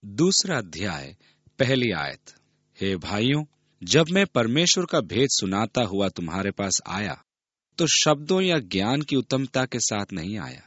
दूसरा अध्याय, पहली आयत। हे भाइयों, जब मैं परमेश्वर का भेद सुनाता हुआ तुम्हारे पास आया तो शब्दों या ज्ञान की उत्तमता के साथ नहीं आया।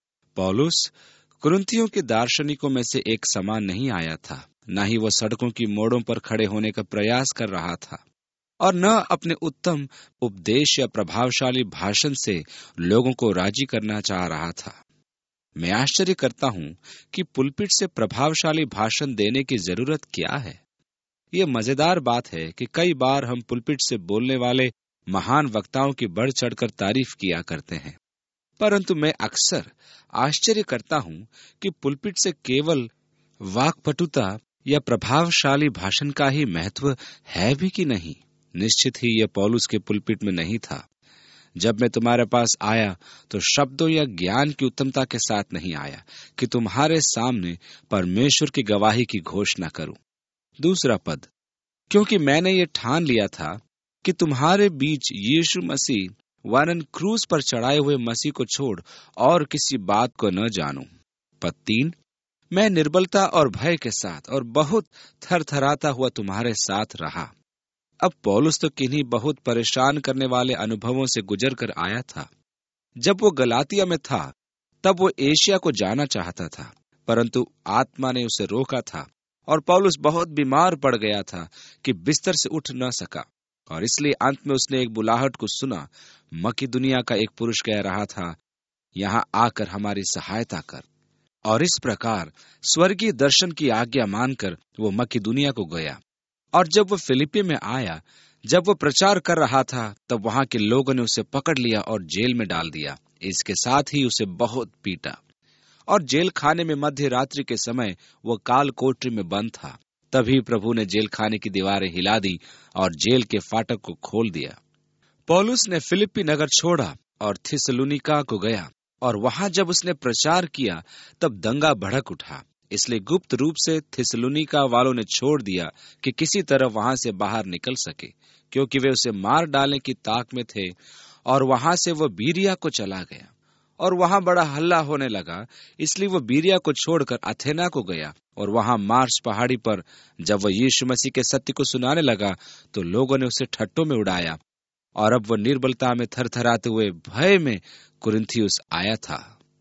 पौलुस कुरिन्थियों के दार्शनिकों में से एक समान नहीं आया था, न ही वह सड़कों की मोड़ों पर खड़े होने का प्रयास कर रहा था, और न अपने उत्तम उपदेश या प्रभावशाली भाषण से लोगों को राजी करना चाह रहा था। मैं आश्चर्य करता हूं कि पुलपिट से प्रभावशाली भाषण देने की जरूरत क्या है। यह मजेदार बात है कि कई बार हम पुलपिट से बोलने वाले महान वक्ताओं की बढ़ चढ़कर तारीफ किया करते हैं, परंतु मैं अक्सर आश्चर्य करता हूं कि पुलपिट से केवल वाक्पटुता या प्रभावशाली भाषण का ही महत्व है भी कि नहीं। निश्चित ही यह पौलुस के पुलपिट में नहीं था। जब मैं तुम्हारे पास आया तो शब्दों या ज्ञान की उत्तमता के साथ नहीं आया कि तुम्हारे सामने परमेश्वर की गवाही की घोषणा करूं। दूसरा पद, क्योंकि मैंने ये ठान लिया था कि तुम्हारे बीच यीशु मसीह वरन क्रूस पर चढ़ाए हुए मसीह को छोड़ और किसी बात को न जानूं। पद 3, मैं निर्बलता और भय के साथ और बहुत थरथराता हुआ तुम्हारे साथ रहा। अब पौलुस तो किन्हीं बहुत परेशान करने वाले अनुभवों से गुजर कर आया था। जब वो गलातिया में था तब वो एशिया को जाना चाहता था, परंतु आत्मा ने उसे रोका था और पौलुस बहुत बीमार पड़ गया था कि बिस्तर से उठ न सका, और इसलिए अंत में उसने एक बुलाहट को सुना। मकिदुनिया का एक पुरुष कह रहा था, यहाँ आकर हमारी सहायता कर। और इस प्रकार स्वर्गीय दर्शन की आज्ञा मानकर वो मकिदुनिया को गया। और जब वो फिलिपी में आया, जब वो प्रचार कर रहा था, तब वहां के लोगों ने उसे पकड़ लिया और जेल में डाल दिया। इसके साथ ही उसे बहुत पीटा, और जेल खाने में मध्य रात्रि के समय वो काल कोठरी में बंद था। तभी प्रभु ने जेल खाने की दीवारें हिला दी और जेल के फाटक को खोल दिया। पौलुस ने फिलिप्पी नगर छोड़ा और थिस्सलुनीका को गया, और वहां जब उसने प्रचार किया तब दंगा भड़क उठा। इसलिए गुप्त रूप से थिस्सलुनीका वालों ने छोड़ दिया कि किसी तरह वहां से बाहर निकल सके, क्योंकि वे उसे मार डालने की ताक में थे। और वहां से वह बीरिया को चला गया, और वहां बड़ा हल्ला होने लगा। इसलिए वह बीरिया को छोड़कर अथेना को गया, और वहां मार्स पहाड़ी पर जब वह यीशु मसीह के सत्य को सुनाने लगा तो लोगों ने उसे ठट्टों में उड़ाया। और अब वह निर्बलता में थरथराते हुए भय में कुरिन्थियुस आया था।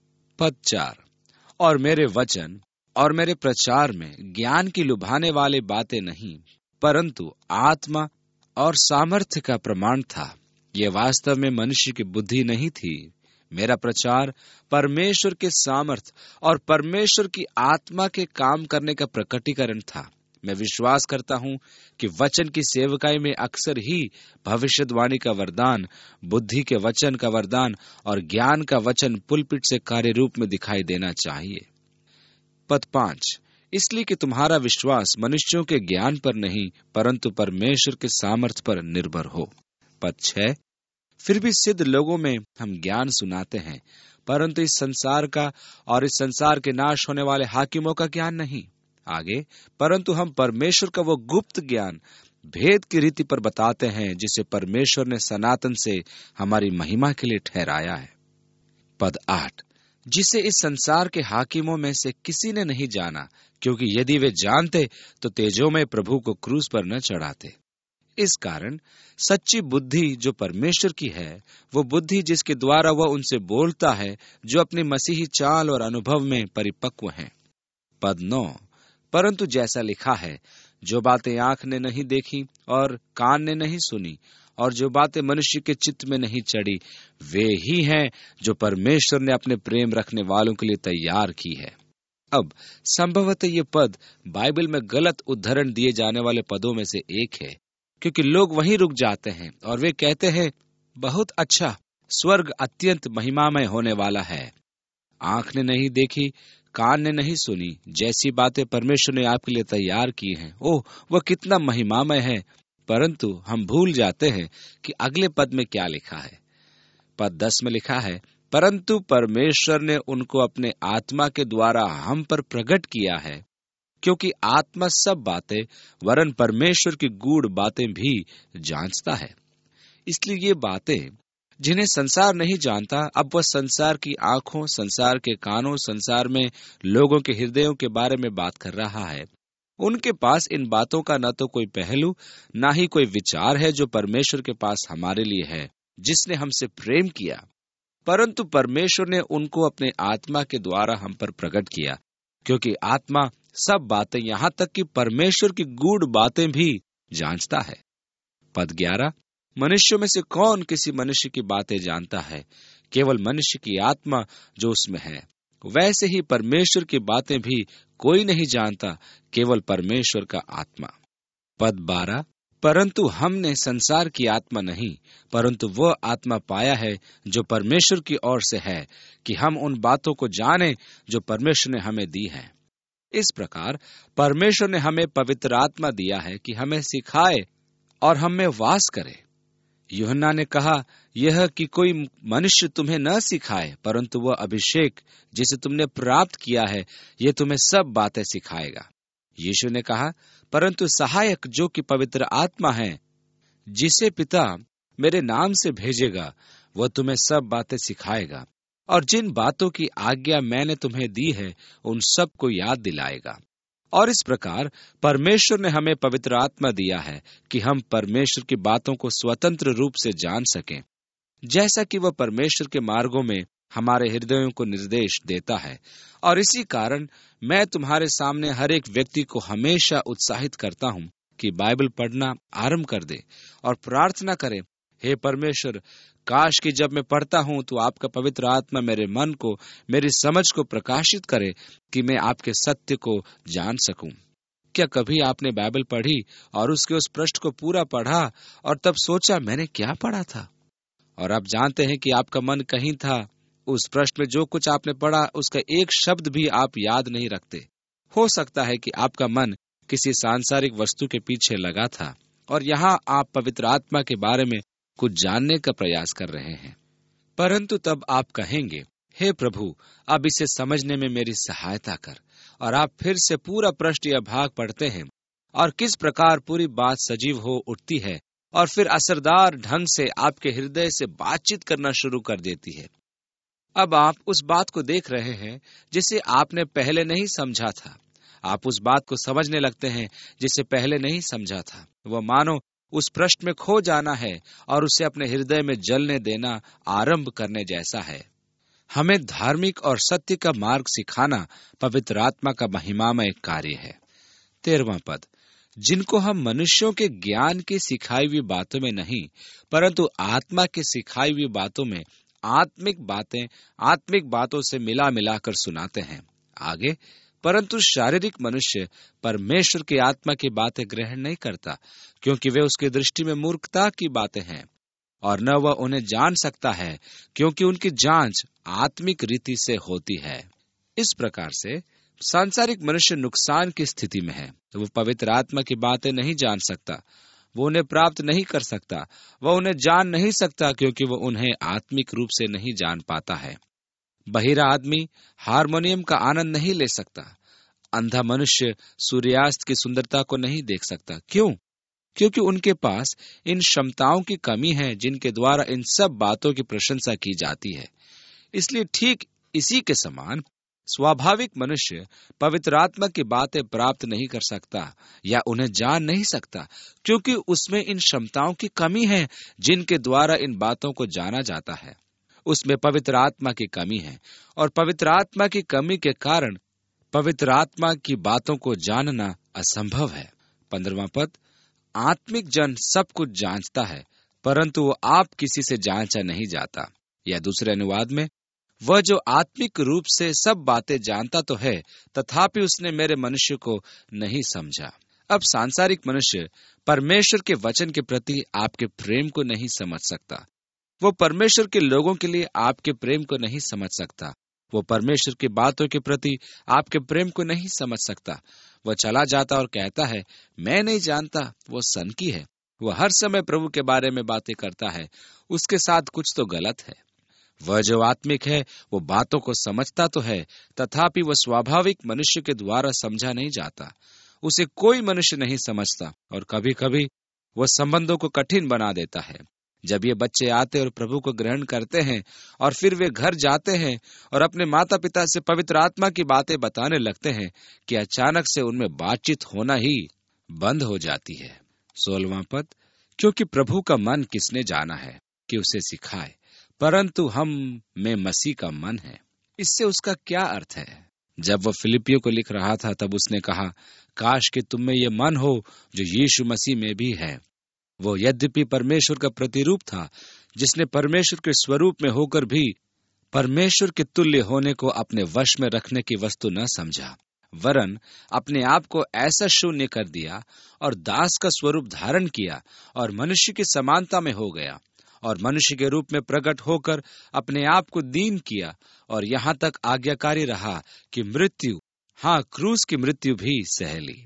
पद 4, और मेरे वचन और मेरे प्रचार में ज्ञान की लुभाने वाली बातें नहीं, परंतु आत्मा और सामर्थ्य का प्रमाण था। यह वास्तव में मनुष्य की बुद्धि नहीं थी। मेरा प्रचार परमेश्वर के सामर्थ और परमेश्वर की आत्मा के काम करने का प्रकटीकरण था। मैं विश्वास करता हूं कि वचन की सेवकाई में अक्सर ही भविष्यवाणी का वरदान, बुद्धि के वचन का वरदान और ज्ञान का वचन पुलपिट से कार्य रूप में दिखाई देना चाहिए। पद 5, इसलिए कि तुम्हारा विश्वास मनुष्यों के ज्ञान पर नहीं, परंतु परमेश्वर के सामर्थ पर निर्भर हो। पद 6, फिर भी सिद्ध लोगों में हम ज्ञान सुनाते हैं, परंतु इस संसार का और इस संसार के नाश होने वाले हाकिमों का ज्ञान नहीं। आगे, परंतु हम परमेश्वर का वो गुप्त ज्ञान भेद की रीति पर बताते हैं, जिसे परमेश्वर ने सनातन से हमारी महिमा के लिए ठहराया है। पद 8, जिसे इस संसार के हाकिमों में से किसी ने नहीं जाना, क्योंकि यदि वे जानते तो तेजोमय प्रभु को क्रूस पर न चढ़ाते। इस कारण सच्ची बुद्धि जो परमेश्वर की है, वो बुद्धि जिसके द्वारा वह उनसे बोलता है जो अपनी मसीही चाल और अनुभव में परिपक्व हैं। पद 9, परंतु जैसा लिखा है, जो बातें आंख ने नहीं देखी और कान ने नहीं सुनी और जो बातें मनुष्य के चित्त में नहीं चढ़ी, वे ही हैं जो परमेश्वर ने अपने प्रेम रखने वालों के लिए तैयार की है। अब संभवतः ये पद बाइबल में गलत उद्धरण दिए जाने वाले पदों में से एक है, क्योंकि लोग वहीं रुक जाते हैं और वे कहते हैं, बहुत अच्छा, स्वर्ग अत्यंत महिमामय होने वाला है। आंख ने नहीं देखी, कान ने नहीं सुनी, जैसी बातें परमेश्वर ने आपके लिए तैयार की हैं, ओह वह कितना महिमामय है। परंतु हम भूल जाते हैं कि अगले पद में क्या लिखा है। पद 10 में लिखा है, परंतु परमेश्वर ने उनको अपने आत्मा के द्वारा हम पर प्रकट किया है, क्योंकि आत्मा सब बातें वरन परमेश्वर की गूढ़ बातें भी जांचता है। इसलिए ये बातें जिन्हें संसार नहीं जानता, अब वह संसार की आंखों, संसार के कानों, संसार में लोगों के हृदयों के बारे में बात कर रहा है। उनके पास इन बातों का न तो कोई पहलू, न ही कोई विचार है जो परमेश्वर के पास हमारे लिए है, जिसने हमसे प्रेम किया। परंतु परमेश्वर ने उनको अपने आत्मा के द्वारा हम पर प्रकट किया, क्योंकि आत्मा सब बातें, यहाँ तक कि परमेश्वर की गूढ़ बातें भी जांचता है। पद 11, मनुष्यों में से कौन किसी मनुष्य की बातें जानता है? केवल मनुष्य की आत्मा जो उसमें है। वैसे ही परमेश्वर की बातें भी कोई नहीं जानता, केवल परमेश्वर का आत्मा। पद 12, परंतु हमने संसार की आत्मा नहीं, परंतु वह आत्मा पाया है जो परमेश्वर की ओर से है, कि हम उन बातों को जाने जो परमेश्वर ने हमें दी है। इस प्रकार परमेश्वर ने हमें पवित्र आत्मा दिया है कि हमें सिखाए और हम में वास करे। यूहन्ना ने कहा, यह कि कोई मनुष्य तुम्हें न सिखाए, परंतु वह अभिषेक जिसे तुमने प्राप्त किया है, ये तुम्हें सब बातें सिखाएगा। यीशु ने कहा, परंतु सहायक जो कि पवित्र आत्मा है, जिसे पिता मेरे नाम से भेजेगा, वह तुम्हें सब बातें सिखाएगा और जिन बातों की आज्ञा मैंने तुम्हें दी है, उन सब को याद दिलाएगा। और इस प्रकार परमेश्वर ने हमें पवित्र आत्मा दिया है कि हम परमेश्वर की बातों को स्वतंत्र रूप से जान सकें, जैसा कि वह परमेश्वर के मार्गों में हमारे हृदयों को निर्देश देता है। और इसी कारण मैं तुम्हारे सामने हर एक व्यक्ति को हमेशा उत्साहित करता हूँ कि बाइबल पढ़ना आरंभ कर दे और प्रार्थना करे, हे परमेश्वर, काश कि जब मैं पढ़ता हूँ तो आपका पवित्र आत्मा मेरे मन को, मेरी समझ को प्रकाशित करे कि मैं आपके सत्य को जान सकूं। क्या कभी आपने बाइबल पढ़ी और उसके उस पृष्ठ को पूरा पढ़ा और तब सोचा मैंने क्या पढ़ा था? और आप जानते हैं कि आपका मन कहीं था, उस पृष्ठ में जो कुछ आपने पढ़ा उसका एक शब्द भी आप याद नहीं रखते। हो सकता है कि आपका मन किसी सांसारिक वस्तु के पीछे लगा था और यहाँ आप पवित्र आत्मा के बारे में कुछ जानने का प्रयास कर रहे हैं। परंतु तब आप कहेंगे, हे प्रभु, अब इसे समझने में मेरी सहायता कर। और आप फिर से पूरा पृष्ठ या भाग पढ़ते हैं और किस प्रकार पूरी बात सजीव हो उठती है और फिर असरदार ढंग से आपके हृदय से बातचीत करना शुरू कर देती है। अब आप उस बात को देख रहे हैं जिसे आपने पहले नहीं समझा था। आप उस बात को समझने लगते हैं जिसे पहले नहीं समझा था। वह मानो उस प्रश्न में खो जाना है और उसे अपने हृदय में जलने देना आरंभ करने जैसा है। हमें धार्मिक और सत्य का मार्ग सिखाना पवित्र आत्मा का महिमामय कार्य है। 13वां पद, जिनको हम मनुष्यों के ज्ञान की सिखाई हुई बातों में नहीं, परंतु आत्मा की सिखाई हुई बातों में आत्मिक बातों से मिला मिलाकर सुनाते हैं। आगे, परंतु शारीरिक मनुष्य परमेश्वर की आत्मा की बातें ग्रहण नहीं करता, क्योंकि वे उसकी दृष्टि में मूर्खता की बातें हैं और न वह उन्हें जान सकता है, क्योंकि उनकी जांच आत्मिक रीति से होती है। इस प्रकार से सांसारिक मनुष्य नुकसान की स्थिति में है। वो पवित्र आत्मा की बातें नहीं जान सकता, वो उन्हें प्राप्त नहीं कर सकता, वह उन्हें जान नहीं सकता, क्योंकि वो उन्हें आत्मिक रूप से नहीं जान पाता है। बहिरा आदमी हारमोनियम का आनंद नहीं ले सकता। अंधा मनुष्य सूर्यास्त की सुंदरता को नहीं देख सकता। क्यों? क्योंकि उनके पास इन क्षमताओं की कमी है जिनके द्वारा इन सब बातों की प्रशंसा की जाती है। इसलिए ठीक इसी के समान स्वाभाविक मनुष्य पवित्र आत्मा की बातें प्राप्त नहीं कर सकता या उन्हें जान नहीं सकता, क्योंकि उसमें इन क्षमताओं की कमी है जिनके द्वारा इन बातों को जाना जाता है। उसमें पवित्र आत्मा की कमी है और पवित्र आत्मा की कमी के कारण पवित्र आत्मा की बातों को जानना असंभव है। 15वां पद, आत्मिक जन सब कुछ जांचता है, परंतु वो आप किसी से जांचा नहीं जाता। या दूसरे अनुवाद में, वह जो आत्मिक रूप से सब बातें जानता तो है, तथापि उसने मेरे मनुष्य को नहीं समझा। अब सांसारिक मनुष्य परमेश्वर के वचन के प्रति आपके प्रेम को नहीं समझ सकता। वो परमेश्वर के लोगों के लिए आपके प्रेम को नहीं समझ सकता। वो परमेश्वर की बातों के प्रति आपके प्रेम को नहीं समझ सकता। वह चला जाता और कहता है, मैं नहीं जानता, वो सनकी है। वह हर समय प्रभु के बारे में बातें करता है, उसके साथ कुछ तो गलत है। वह जो आत्मिक है वो बातों को समझता तो है, तथापि वह स्वाभाविक मनुष्य के द्वारा समझा नहीं जाता। उसे कोई मनुष्य नहीं समझता और कभी कभी वह संबंधों को कठिन बना देता है। जब ये बच्चे आते और प्रभु को ग्रहण करते हैं और फिर वे घर जाते हैं और अपने माता पिता से पवित्र आत्मा की बातें बताने लगते हैं कि अचानक से उनमें बातचीत होना ही बंद हो जाती है। 16वां पद, क्योंकि प्रभु का मन किसने जाना है कि उसे सिखाए, परंतु हम में मसीह का मन है। इससे उसका क्या अर्थ है? जब वह फिलिपियों को लिख रहा था तब उसने कहा, काश कि तुम में ये मन हो जो यीशु मसीह में भी है। वो यद्यपि परमेश्वर का प्रतिरूप था, जिसने परमेश्वर के स्वरूप में होकर भी परमेश्वर के तुल्य होने को अपने वश में रखने की वस्तु न समझा, वरन अपने आप को ऐसा शून्य कर दिया और दास का स्वरूप धारण किया और मनुष्य की समानता में हो गया और मनुष्य के रूप में प्रकट होकर अपने आप को दीन किया और यहाँ तक आज्ञाकारी रहा कि मृत्यु, हाँ क्रूस की मृत्यु भी सह ली।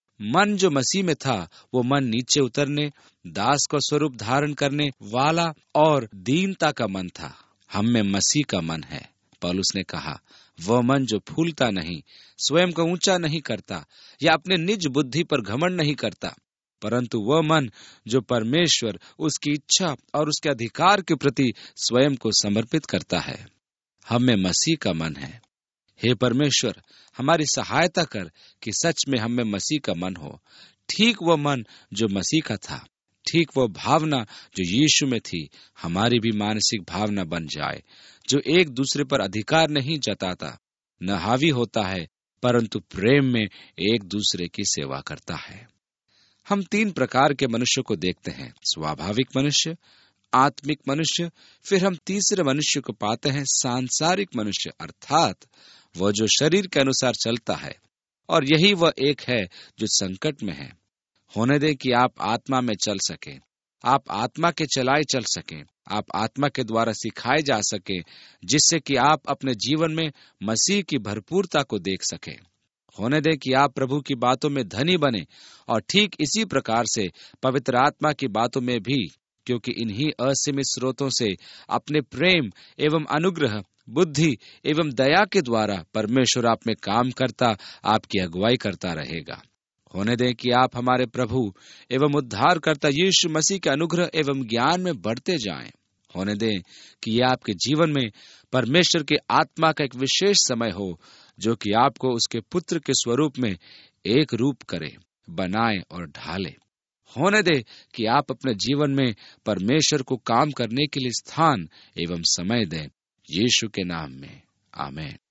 मन जो मसीह में था वो मन नीचे उतरने, दास का स्वरूप धारण करने वाला और दीनता का मन था। हम में मसीह का मन है। पौलुस ने कहा, वह मन जो फूलता नहीं, स्वयं को ऊंचा नहीं करता या अपने निज बुद्धि पर घमंड नहीं करता, परंतु वह मन जो परमेश्वर, उसकी इच्छा और उसके अधिकार के प्रति स्वयं को समर्पित करता है। हम में मसीह का मन है। हे परमेश्वर, हमारी सहायता कर कि सच में हम में मसीह का मन हो, ठीक वह मन जो मसीह का था, ठीक वह भावना जो यीशु में थी हमारी भी मानसिक भावना बन जाए, जो एक दूसरे पर अधिकार नहीं जताता, न हावी होता है, परंतु प्रेम में एक दूसरे की सेवा करता है। हम 3 प्रकार के मनुष्य को देखते हैं, स्वाभाविक मनुष्य, आत्मिक मनुष्य, फिर हम तीसरे मनुष्य को पाते हैं, सांसारिक मनुष्य, अर्थात वह जो शरीर के अनुसार चलता है, और यही वह एक है जो संकट में है। होने दे कि आप आत्मा में चल सके, आप आत्मा के चलाए चल सकें, आप आत्मा के द्वारा सिखाए जा सके, जिससे कि आप अपने जीवन में मसीह की भरपूरता को देख सकें। होने दे कि आप प्रभु की बातों में धनी बने और ठीक इसी प्रकार से पवित्र आत्मा की बातों में भी, क्योंकि इन्हीं असीमित स्रोतों से अपने प्रेम एवं अनुग्रह, बुद्धि एवं दया के द्वारा परमेश्वर आप में काम करता, आपकी अगुवाई करता रहेगा। होने दें कि आप हमारे प्रभु एवं उद्धारकर्ता यीशु मसीह के अनुग्रह एवं ज्ञान में बढ़ते जाएं। होने दें कि यह आपके जीवन में परमेश्वर के आत्मा का एक विशेष समय हो, जो कि आपको उसके पुत्र के स्वरूप में एक रूप करे, बनाए और ढाले। होने दे कि आप अपने जीवन में परमेश्वर को काम करने के लिए स्थान एवं समय दें, यीशु के नाम में, आमीन।